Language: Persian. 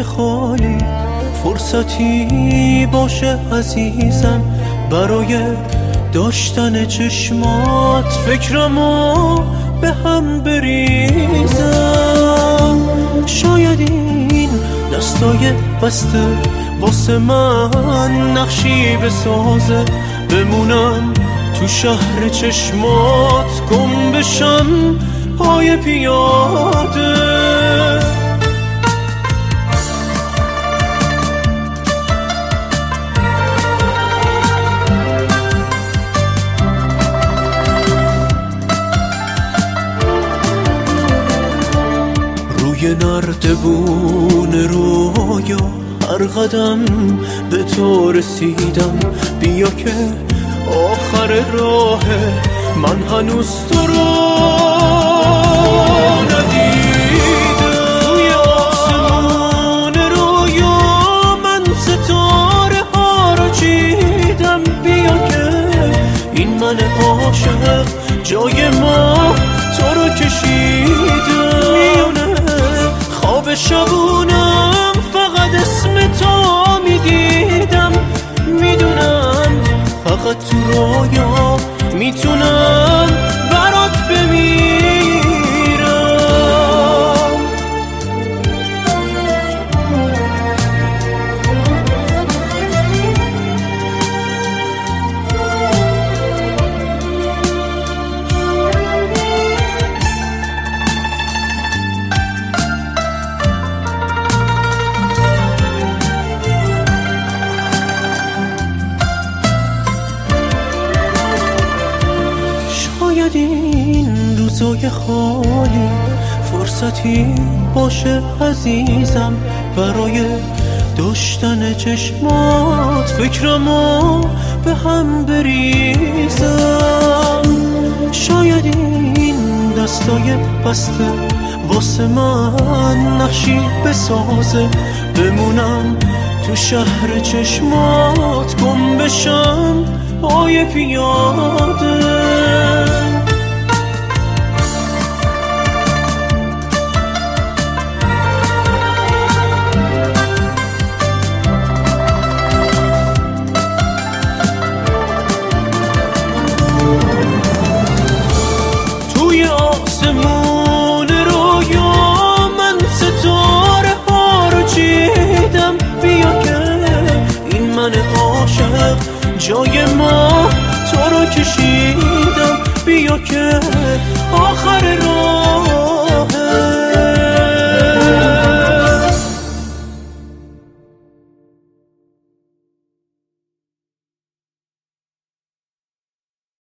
خالی فرصتی باشه عزیزم برای داشتن چشمات، فکرمو به هم بریزم. شاید این دستای بسته واسه من نقشی بسازه، بمونم تو شهر چشمات، گم بشم پای پیاده. روی نردبون رویا هر قدم به تو رسیدم، بیا که آخر راهه، من هنوز تو رو ندیدم. توی آسمون رویا من ستاره ها رو چیدم، بیا که این من عاشق جای ما تو رو کشیدم. میونه خواب شبونم فقط اسم تو میدیدم، میدونم فقط تو رویا میتونم برات بمیرم. این روزای خالی فرصتی باشه عزیزم برای داشتن چشمات، فکرمو به هم بریزم. شاید این دستای بسته واسه من نقشی بسازه، بمونم تو شهر چشمات، گم بشم پای پیاده. آسمون رویا من ستاره ها رو چیدم، بیا که این من عاشق جای ما تو رو کشیدم، بیا که آخر راه